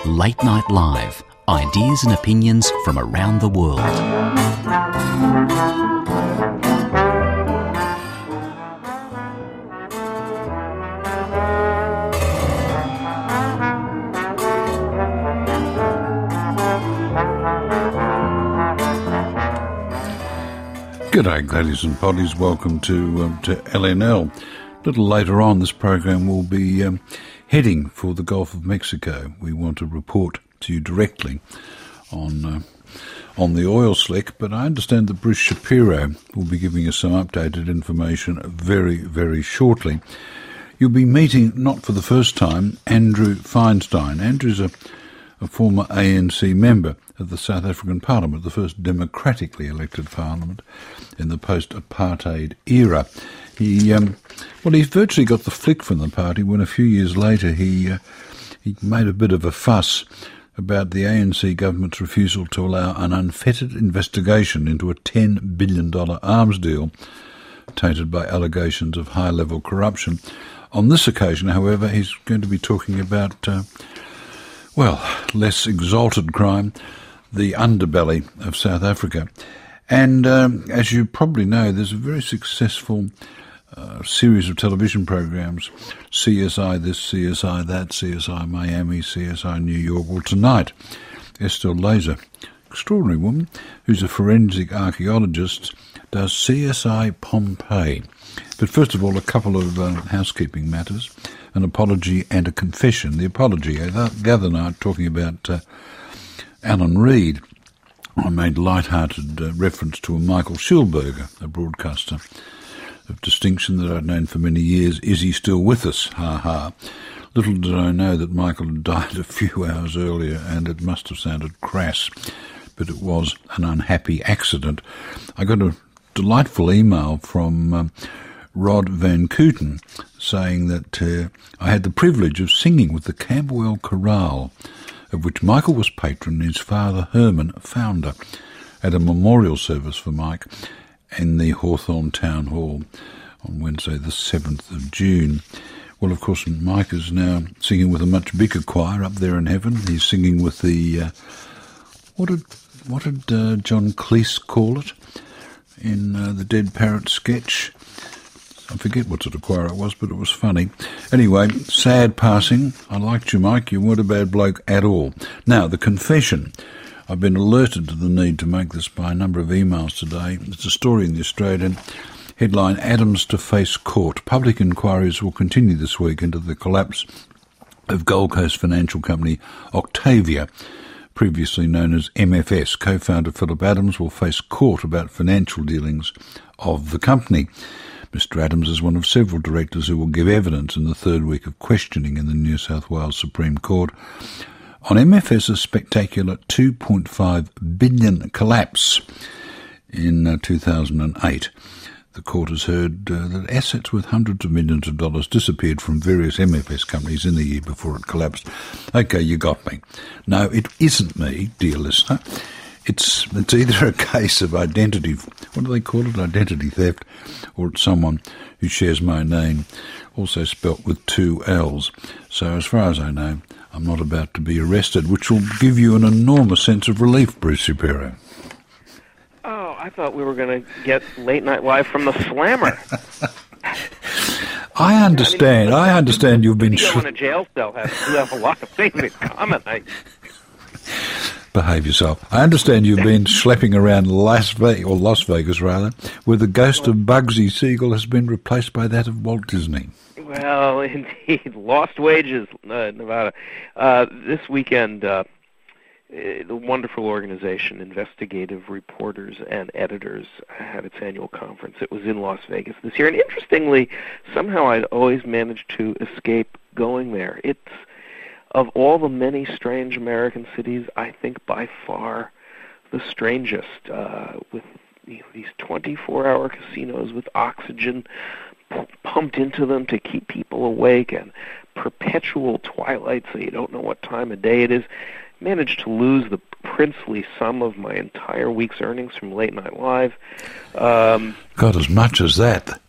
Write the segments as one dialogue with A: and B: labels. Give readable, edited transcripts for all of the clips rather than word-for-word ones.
A: Late Night Live. Ideas and opinions from around the world.
B: G'day, Gladys and Poddies. Welcome to LNL. A little later on, this program will be heading for the Gulf of Mexico. We want to report to you directly on the oil slick, but I understand that Bruce Shapiro will be giving us some updated information very, very shortly. You'll be meeting, not for the first time, Andrew Feinstein. Andrew's a former ANC member of the South African Parliament, the first democratically elected parliament in the post-apartheid era. He's virtually got the flick from the party when a few years later he made a bit of a fuss about the ANC government's refusal to allow an unfettered investigation into a $10 billion arms deal tainted by allegations of high-level corruption. On this occasion, however, he's going to be talking about, less exalted crime, the underbelly of South Africa. And as you probably know, there's a very successful series of television programs, CSI this, CSI that, CSI Miami, CSI New York. Well, tonight, Estelle Laser, extraordinary woman, who's a forensic archaeologist, does CSI Pompeii. But first of all, a couple of housekeeping matters, an apology and a confession. The apology, the other night, talking about Alan Reid, I made light-hearted reference to a Michael Schilberger, a broadcaster of distinction that I'd known for many years. Is he still with us? Ha ha. Little did I know that Michael had died a few hours earlier, and it must have sounded crass, but it was an unhappy accident. I got a delightful email from Rod Van Kooten saying that I had the privilege of singing with the Camberwell Chorale, of which Michael was patron and his father Herman founder, at a memorial service for Mike in the Hawthorne Town Hall on Wednesday the 7th of June. Well, of course, Mike is now singing with a much bigger choir up there in heaven. He's singing with the, what did John Cleese call it in the Dead Parrot sketch? I forget what sort of choir it was, but it was funny. Anyway, sad passing. I liked you, Mike. You weren't a bad bloke at all. Now, the confession. I've been alerted to the need to make this by a number of emails today. It's a story in the Australian. Headline, Adams to face court. Public inquiries will continue this week into the collapse of Gold Coast financial company Octavia, previously known as MFS. Co-founder Philip Adams will face court about financial dealings of the company. Mr. Adams is one of several directors who will give evidence in the third week of questioning in the New South Wales Supreme Court on MFS's spectacular $2.5 billion collapse in 2008. The court has heard that assets worth hundreds of millions of dollars disappeared from various MFS companies in the year before it collapsed. OK, you got me. No, it isn't me, dear listener. It's either a case of identity, what do they call it, identity theft, or it's someone who shares my name, also spelt with two L's. So as far as I know, I'm not about to be arrested, which will give you an enormous sense of relief, Bruce Shapiro.
C: Oh, I thought we were going to get Late Night Live from the Slammer.
B: I understand you've been...
C: People in a jail cell have a lot of things in common.
B: Behave yourself. I understand you've been schlepping around Las Vegas, where the ghost of Bugsy Siegel has been replaced by that of Walt Disney.
C: Well, indeed. Lost Wages, Nevada. This weekend, the wonderful organization, Investigative Reporters and Editors, had its annual conference. It was in Las Vegas this year. And interestingly, somehow I'd always managed to escape going there. It's, of all the many strange American cities, I think by far the strangest, with these 24-hour casinos with oxygen pumped into them to keep people awake and perpetual twilight so you don't know what time of day it is. Managed to lose the princely sum of my entire week's earnings from Late Night Live.
B: Got as much as that.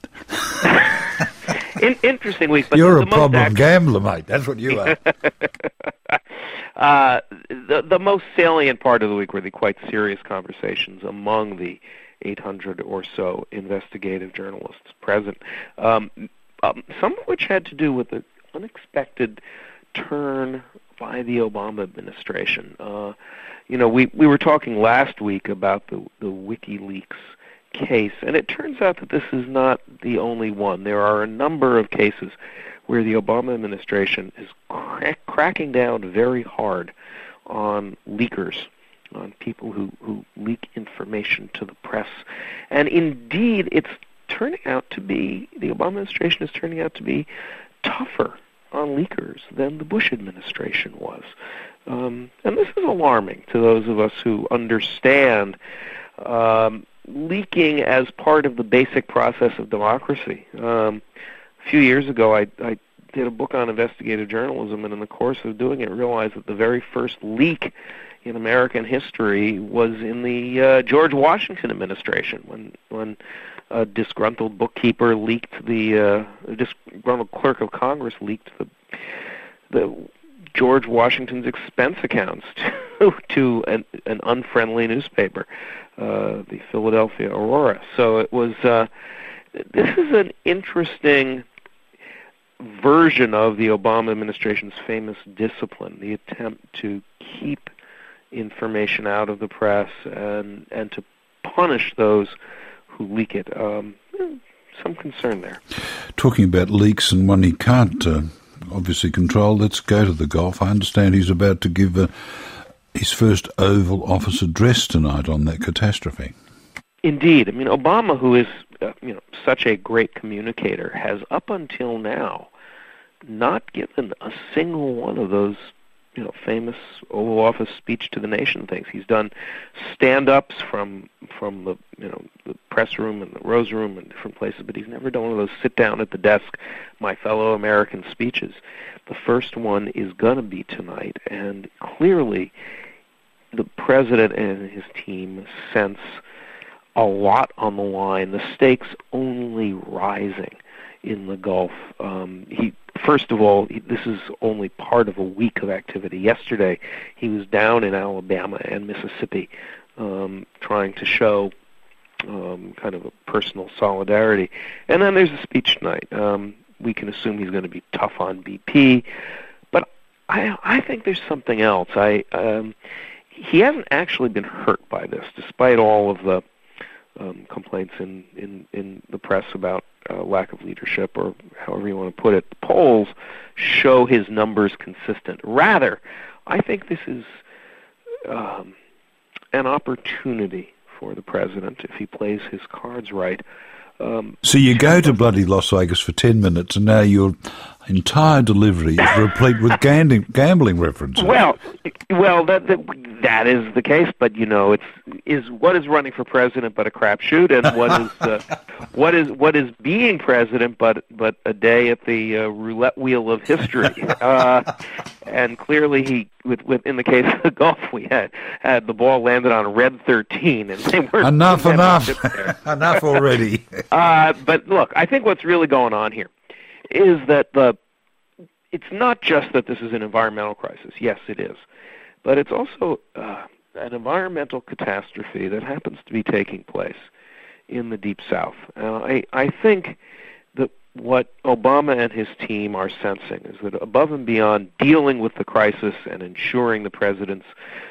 C: Interesting week. But
B: you're a problem gambler, mate. That's what you are.
C: The most salient part of the week were the quite serious conversations among the 800 or so investigative journalists present, some of which had to do with the unexpected turn by the Obama administration. We were talking last week about the WikiLeaks case, and it turns out that this is not the only one. There are a number of cases where the Obama administration is cracking down very hard on leakers, on people who leak information to the press. And indeed, the Obama administration is turning out to be tougher on leakers than the Bush administration was. And this is alarming to those of us who understand leaking as part of the basic process of democracy. A few years ago, I did a book on investigative journalism, and in the course of doing it, realized that the very first leak in American history was in the George Washington administration, when a disgruntled bookkeeper leaked a disgruntled clerk of Congress leaked the George Washington's expense accounts to an unfriendly newspaper, the Philadelphia Aurora. So it was. This is an interesting version of the Obama administration's famous discipline, the attempt to keep information out of the press and to punish those who leak it. Some concern there.
B: Talking about leaks and one he can't obviously control, let's go to the Gulf. I understand he's about to give his first Oval Office address tonight on that catastrophe.
C: Indeed. I mean, Obama, who is such a great communicator, has up until now not given a single one of those famous Oval Office speech to the nation things. He's done stand-ups from the the press room and the Rose Room and different places, but he's never done one of those sit down at the desk, my fellow American speeches. The first one is going to be tonight, and clearly the president and his team sense a lot on the line, the stakes only rising in the Gulf. First of all, this is only part of a week of activity. Yesterday, he was down in Alabama and Mississippi trying to show kind of a personal solidarity. And then there's a speech tonight. We can assume he's going to be tough on BP. But I think there's something else. He hasn't actually been hurt by this, despite all of the complaints in the press about lack of leadership, or however you want to put it. The polls show his numbers consistent. Rather, I think this is an opportunity for the president, if he plays his cards right.
B: So you go to bloody Las Vegas for 10 minutes, and now your entire delivery is replete with gambling references.
C: Well, that is the case, but what is running for president but a crapshoot, and what is being president but a day at the roulette wheel of history. And clearly, in the case of the Gulf, we had the ball landed on red 13, and they weren't
B: enough already.
C: But look, I think what's really going on here is that it's not just that this is an environmental crisis. Yes, it is. But it's also an environmental catastrophe that happens to be taking place in the Deep South. I think that what Obama and his team are sensing is that above and beyond dealing with the crisis and ensuring the president's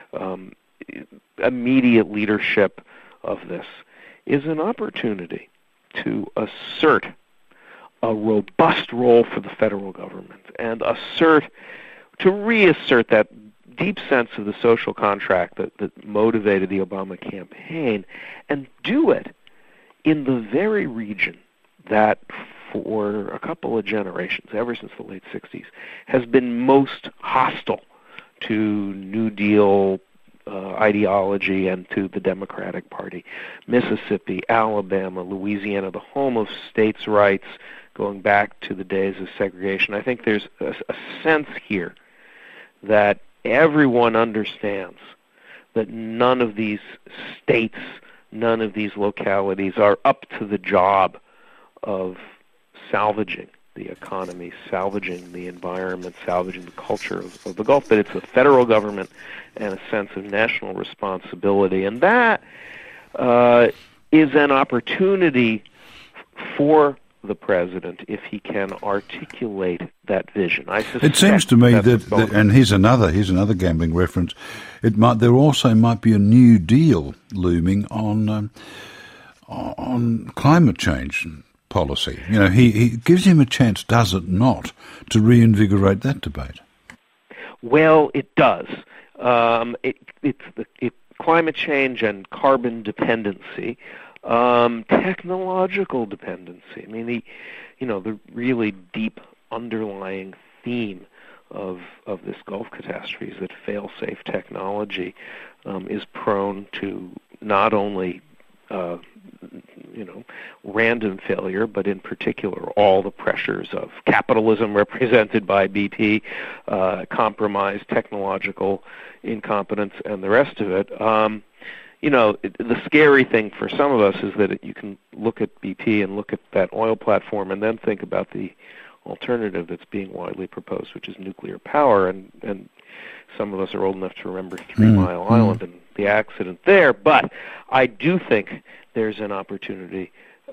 C: immediate leadership of this is an opportunity to assert a robust role for the federal government and reassert that deep sense of the social contract that motivated the Obama campaign, and do it in the very region that for a couple of generations, ever since the late 60s, has been most hostile to New Deal ideology and to the Democratic Party. Mississippi, Alabama, Louisiana, the home of states' rights going back to the days of segregation. I think there's a sense here that everyone understands that none of these states, none of these localities are up to the job of salvaging the economy, salvaging the environment, salvaging the culture of the Gulf, but it's the federal government and a sense of national responsibility. And that is an opportunity for the president if he can articulate that vision.
B: It seems to me that and here's another gambling reference. There also might be a New Deal looming on climate change policy. You know, he gives him a chance, does it not, to reinvigorate that debate?
C: Well, it does. It's climate change and carbon dependency. Technological dependency. I mean, the really deep underlying theme of this Gulf catastrophe is that fail-safe technology is prone to not only random failure, but in particular all the pressures of capitalism represented by BP, compromise, technological incompetence, and the rest of it. The scary thing for some of us is that you can look at BP and look at that oil platform and then think about the alternative that's being widely proposed, which is nuclear power. And some of us are old enough to remember 3 Mile Island and the accident there. But I do think there's an opportunity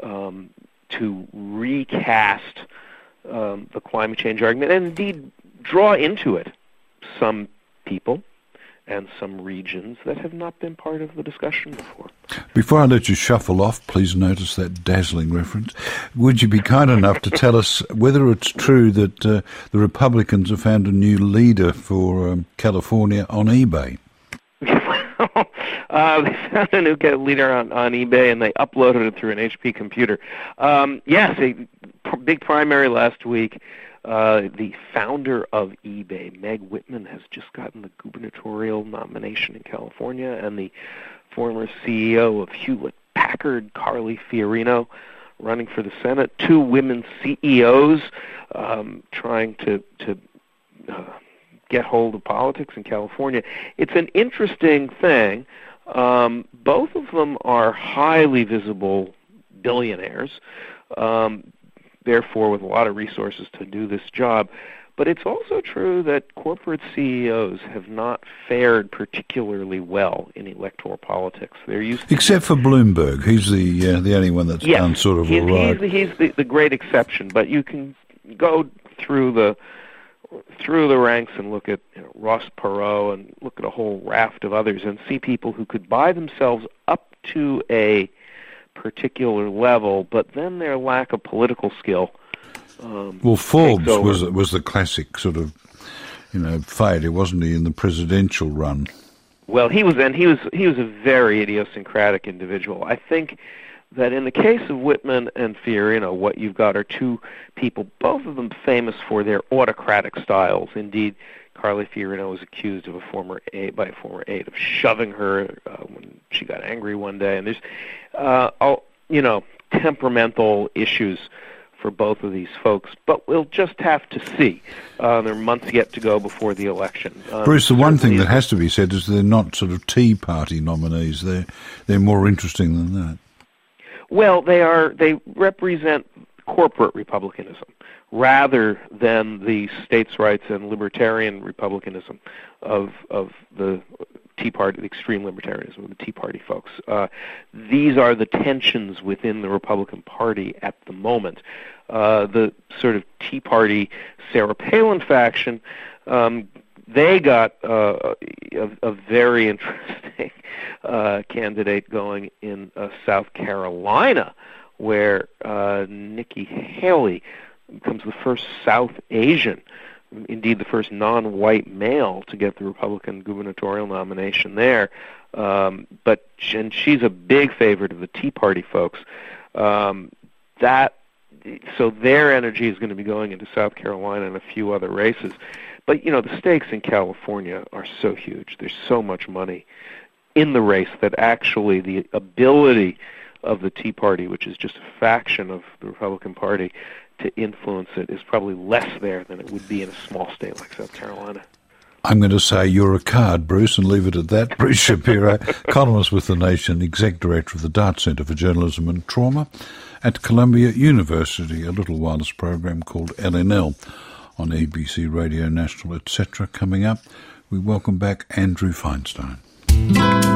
C: to recast the climate change argument and indeed draw into it some people and some regions that have not been part of the discussion before.
B: Before I let you shuffle off, please notice that dazzling reference. Would you be kind enough to tell us whether it's true that the Republicans have found a new leader for California on eBay?
C: They found a new leader on eBay, and they uploaded it through an HP computer. Yes, a big primary last week. The founder of eBay, Meg Whitman, has just gotten the gubernatorial nomination in California, and the former CEO of Hewlett-Packard, Carly Fiorina, running for the Senate. 2 women CEOs trying to get hold of politics in California. It's an interesting thing. Both of them are highly visible billionaires, therefore with a lot of resources to do this job. But it's also true that corporate CEOs have not fared particularly well in electoral politics. They're used to
B: except for Bloomberg. He's the only one that's done sort of all right.
C: He's the great exception. But you can go through the ranks and look at Ross Perot and look at a whole raft of others and see people who could buy themselves up to a particular level, but then their lack of political skill.
B: Forbes was the classic sort of failure, wasn't he, in the presidential run?
C: Well, he was a very idiosyncratic individual. I think that in the case of Whitman and Fiorina, what you've got are 2 people, both of them famous for their autocratic styles. Indeed, Carly Fiorina was accused by a former aide of shoving her when she got angry one day. And there's, temperamental issues for both of these folks. But we'll just have to see. There are months yet to go before the election.
B: Bruce, the one thing that has to be said is they're not sort of Tea Party nominees. They're more interesting than that.
C: Well, they represent corporate republicanism rather than the states' rights and libertarian republicanism of the Tea Party, the extreme libertarianism of the Tea Party folks. These are the tensions within the Republican Party at the moment. The sort of Tea Party Sarah Palin faction, they got a very interesting candidate going in South Carolina, where Nikki Haley becomes the first South Asian, indeed the first non-white male to get the Republican gubernatorial nomination there. And she's a big favorite of the Tea Party folks. So their energy is going to be going into South Carolina and a few other races. But, the stakes in California are so huge. There's so much money in the race that actually the ability of the Tea Party, which is just a faction of the Republican Party, to influence it is probably less there than it would be in a small state like South Carolina.
B: I'm going to say you're a card, Bruce, and leave it at that. Bruce Shapiro, columnist with The Nation, Exec Director of the Dart Centre for Journalism and Trauma at Columbia University, a little wireless program called LNL on ABC Radio National, etc. Coming up, we welcome back Andrew Feinstein.